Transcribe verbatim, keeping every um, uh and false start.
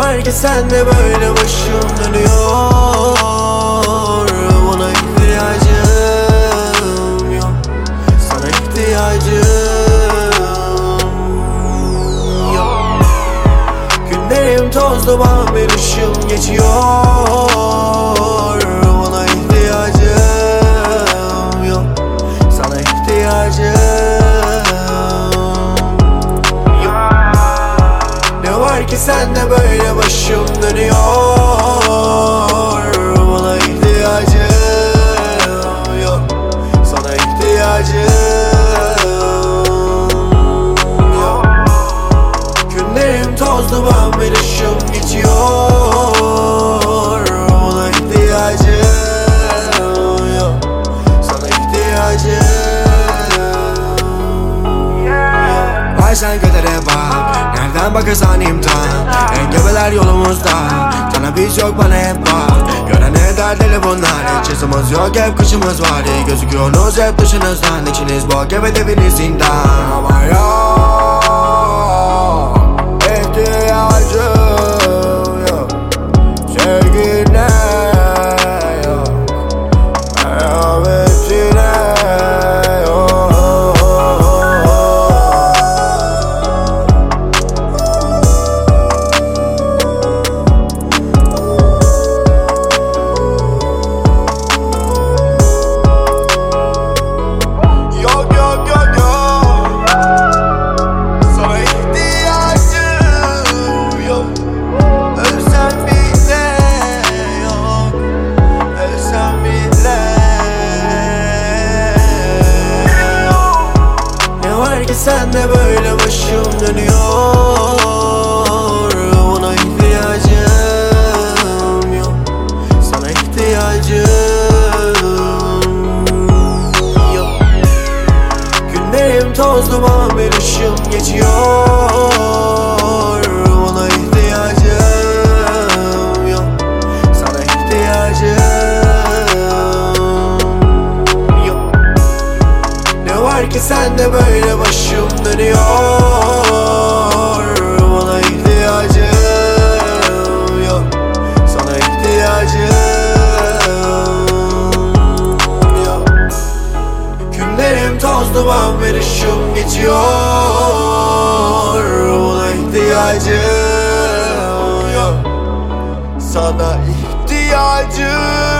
var ki sende böyle başım dönüyor? Bana ihtiyacım yok, sana ihtiyacım yok. Günlerim toz duman bir ışım geçiyor. Bana ihtiyacım yok, sana ihtiyacım yok. Ne var ki sende böyle başım dönüyor? Bana ihtiyacım yok, sana ihtiyacım yok. Günlerim toz duman bir ışım geçiyor. Bana ihtiyacım yok, sana ihtiyacım yok. Ay sen kadere bak, nereden bakarsan imtihan. Engebeler yolumuzda, sana biz yok bana hep var. Görene derdeli bunlar, hiç yazımız yok hep kışımız var. İyi gözüküyorsunuz hep dışınızdan, içiniz bok evet eviniz zindan. Ama yok, ihtiyacım yok, sevgine yok, merhametine yok. Yok yok yok yok, sana ihtiyacım yok. Ölsem bile yok, ölsem bile yok. Ne var ki sende böyle başım dönüyor? Bana ihtiyacım yok, sana ihtiyacım yok. Günlerim toz duman bir ışım geçiyor. Bana ihtiyacım yok, sana ihtiyacım yok. Ne var ki sende böyle başım dönüyor? Bana ihtiyacım yok, sana ihtiyacım yok. Günlerim toz duman bir ışım geçiyor. Bana ihtiyacım yok, sana ihtiyacım